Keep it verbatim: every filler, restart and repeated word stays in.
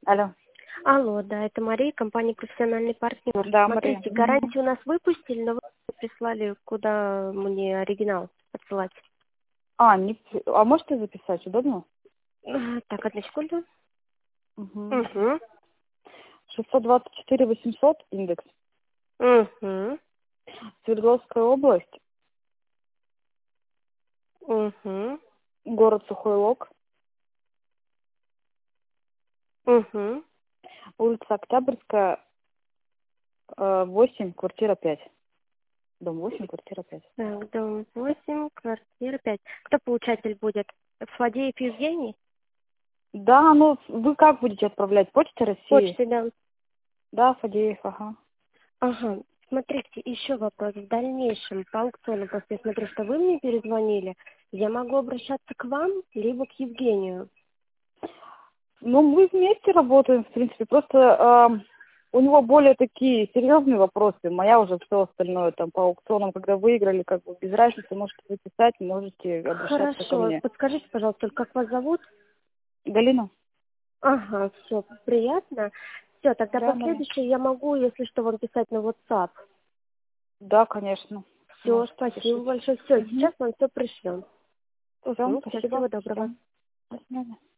Алло. Алло, да, это Мария, компания «Профессиональный партнер». Да, Мария. Смотрите, гарантию у нас выпустили, но вы прислали, куда мне оригинал отсылать. А, не... п- а можете записать? Удобно? А, Так, одну секунду. Угу. Угу. шестьсот двадцать четыре восемьсот индекс. Угу. Свердловская область. Угу. Город Сухой Лог. Угу. Улица Октябрьская, э, восемь, квартира пять. Дом восемь, квартира пять. Так, дом восемь, квартира пять. Кто получатель будет? Фадеев Евгений? Да, ну вы как будете отправлять? Почта России? Почты, да. Да, Фадеев, ага. Ага. Смотрите, еще вопрос. В дальнейшем по аукциону, просто я смотрю, что вы мне перезвонили, я могу обращаться к вам, либо к Евгению. Ну, мы вместе работаем, в принципе. Просто э, у него более такие серьезные вопросы. Моя уже все остальное там по аукционам, когда выиграли, как бы без разницы, можете записать, можете обращаться ко Хорошо. мне. Подскажите, пожалуйста, как вас зовут? Галина? Ага, все, приятно. Все, тогда Да, Мария. последующее я могу, если что, вам писать на WhatsApp. Да, конечно. Все, Можете спасибо пишите. большое. Все, Угу. сейчас вам все пришлем. Все, Угу, все, спасибо. всего доброго. Всё. До свидания.